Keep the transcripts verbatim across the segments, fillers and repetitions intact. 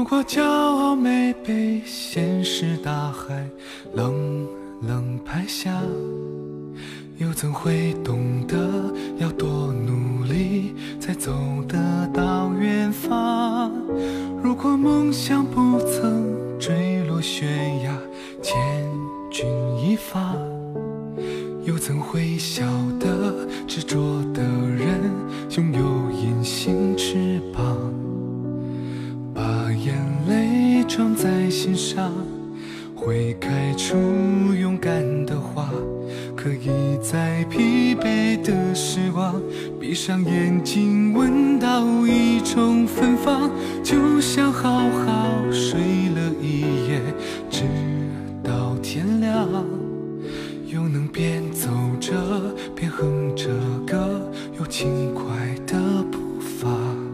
如果骄傲没被现实大海冷冷拍下，又怎会懂得要多努力才走得到远方？如果梦想不曾坠落悬崖，千钧一发，又怎会晓得执着的人拥有隐形翅膀？把眼泪装在心上，会开出勇敢的花，可以在疲惫的时光闭上眼睛闻到一种芬芳，就像好好睡了一夜直到天亮，又能边走着边哼着歌，有轻快的步伐。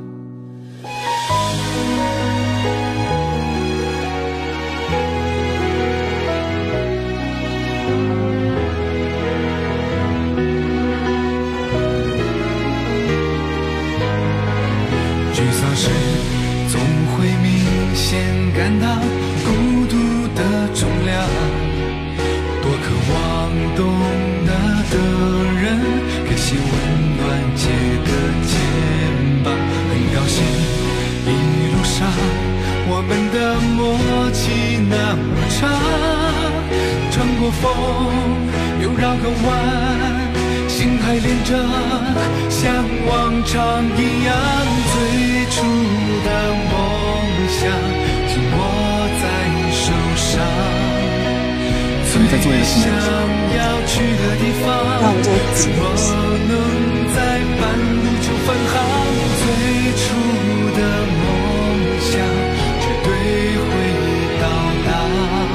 沮丧时总会明显感到孤独的重量，多渴望懂得的人给些温暖借个肩膀。很高兴一路上我们的默契那么长，穿过风又绕个弯，心还连着像往常一样，最初的梦想紧握在手上，最想要去的地方，怎么能在半路就返航？最初的梦想绝对会到达，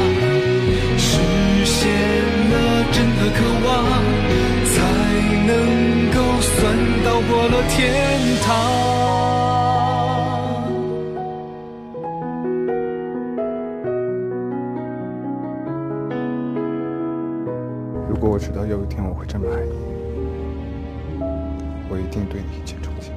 实现了真的渴望，才能够算到过了天堂。 如果我知道有一天我会这么爱你，我一定对你一见钟情。